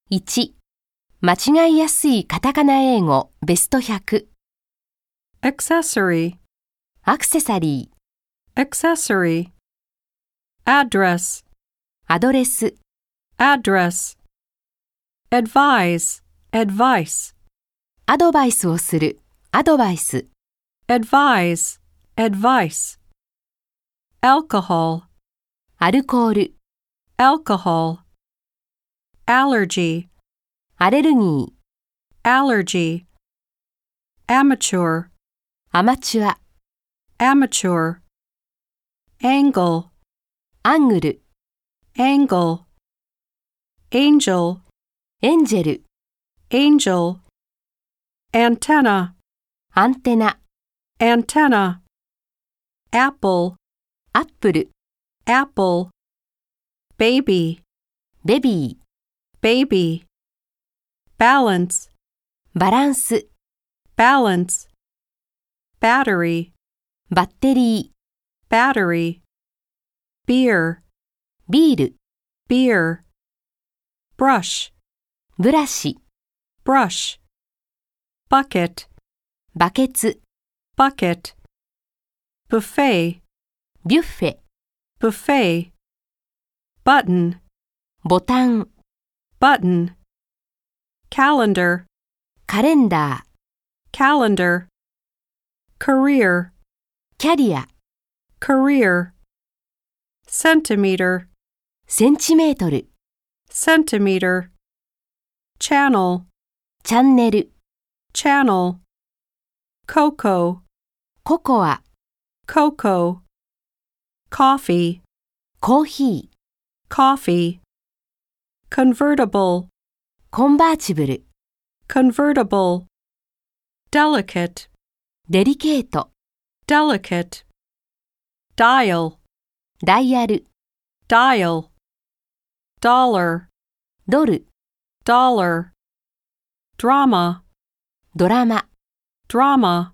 1、間違いやすいカタカナ英語ベスト100。 accessory, アクセサリー、 accessory, address, アドレス、 address, advise, advice, アドバイスをする、アドバイス、 advise, advice, alcohol, アルコール、 alcohol, allergy, アレルギー、 allergy, amateur, アマチュア、 amateur, angle, アングル、 angle, angel, エンジェル、 angel, antenna, アンテナ、 antenna, apple, アップル、 apple, baby, ベビー、 baby, balance, バランス、 balance, battery, バッテリー、 battery, beer, ビール、 beer, brush, ブラシ、 brush, bucket, バケツ、 bucket, buffet, ビュッフェ、 buffet, button, ボタン、 button, calendar, カレンダー、 calendar, career, キャリア、 career, centimeter, センチメートル、 centimeter, channel, チャンネル、 channel, cocoa, ココア、 cocoa, coffee, コーヒー、 coffee, convertible, コンバーチブル、 convertible, delicate, デリケート、 delicate, dial, ダイヤル、 dial, dollar, ドル、 dollar, drama, ドラマ、 drama,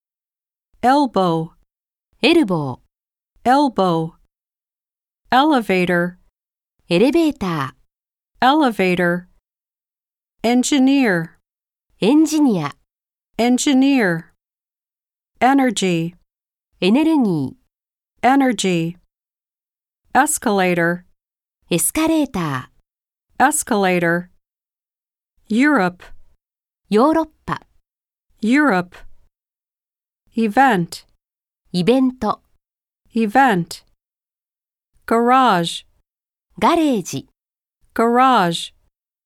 elbow, エルボー、 elbow, elevator, エレベータ elevator, engineer, ー、エンジニア、 engineer, energy, エネルギ energy, escalator, ー、エスカレータ escalator, Europe, ー、ヨーロッパ、 Europe, event, イベント、 event, garage, ガレージ、 garage,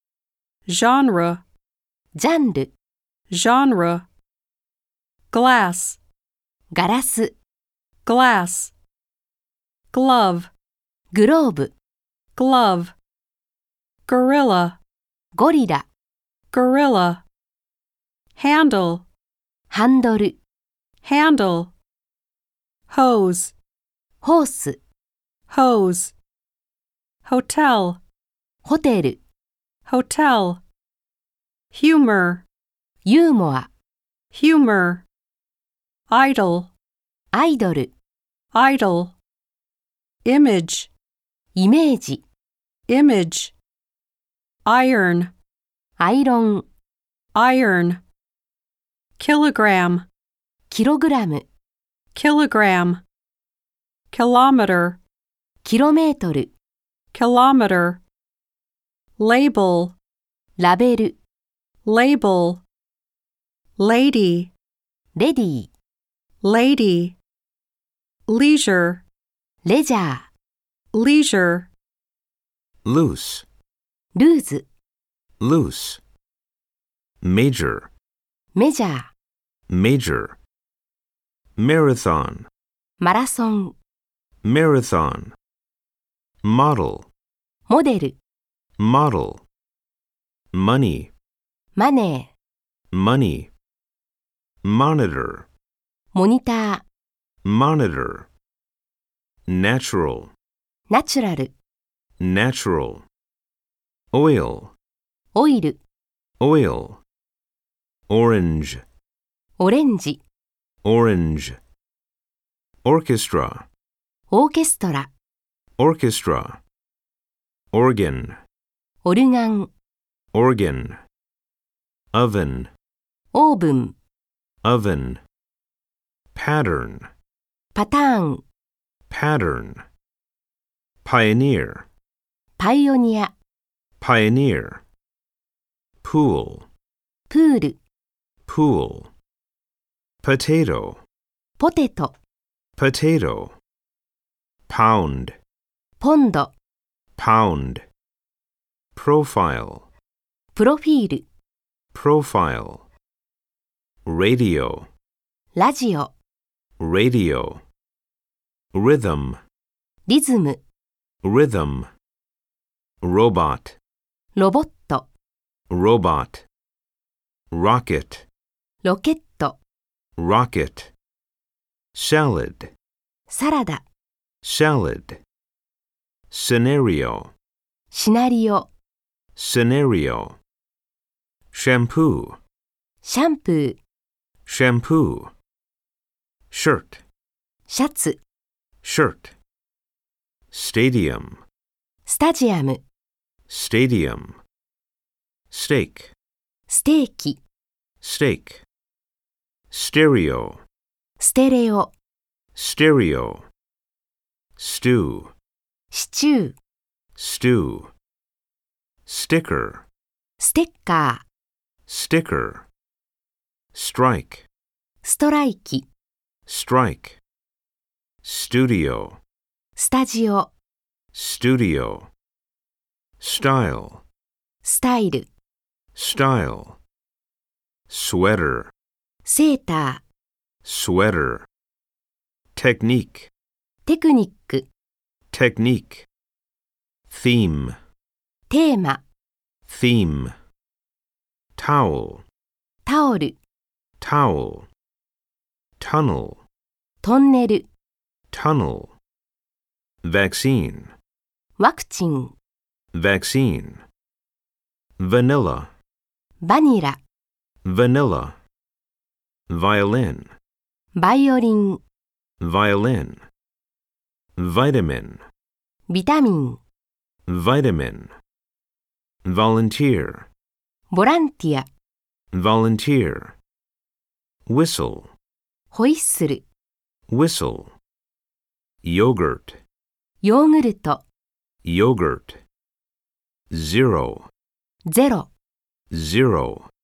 genre, ジャンル、 genre, glass, ガラス、 glass, glove, グローブ、 glove, gorilla, ゴリラ、 gorilla, handle, ハンドル、 handle, hose, ホース、 hose, hotel, ホテル、 hotel, humor, ユーモア、 humor, idol, アイドル、 idol, image, イメージ、 image, iron, アイロン、 iron, kilogram, キログラム、 kilogram, kilometer, キロメートル、 kilometer, label, ラベル、 label, lady, レディー、 lady, leisure, レジャー、 leisure, loose, ルーズ、 loose, major, メジャー、 major, marathon, マラソン、 marathon, model, モデル、 model, money, マネ money, monitor, ー、モニタ monitor, natural, ー、ナチュラル、 natural, oil, オイル、 oil, orange, オレンジ、 orange, orchestra, オーケストラ、 orchestra, organ, オルガン、 organ, oven, オーブン、 oven, pattern, パターン、 pattern, pioneer, パイオニア、 pioneer, pool, プール、 pool, potato, ポテト、 potato, pound, ポンド、 pound, profile, プロフィール、 profile, radio, ラジオ、 radio, rhythm, リズム、 rhythm, robot, ロボット、 robot, rocket, ロケット、 rocket, salad, サラダ、 salad, scenario, シナリオ、 scenario, shampoo, シャンプー、 shampoo, shirt, シャツ、 shirt, stadium, スタジアム、 stadium, steak, ステーキ、 steak, stereo, ステレオ、 stereo, stew, シチュー、 stew, sticker, ステッカー、 sticker, strike, ストライキ、 strike, studio, スタジオ、 studio, style, スタイル、 style, sweater, セータ sweater, technique, ー、テクニック、 technique, theme, テーマ、 theme, towel, タオル、 towel, tunnel, トンネル、 tunnel, vaccine, ワクチン、 vaccine, vanilla, バニラ、 vanilla, violin, バイオリン、 violin, vitamin, ビタミン、 vitamin, volunteer, ボランティア、 volunteer, whistle, ホイッスル、 whistle, yogurt, ヨーグルト、 yogurt, zero, ゼロ。 zero.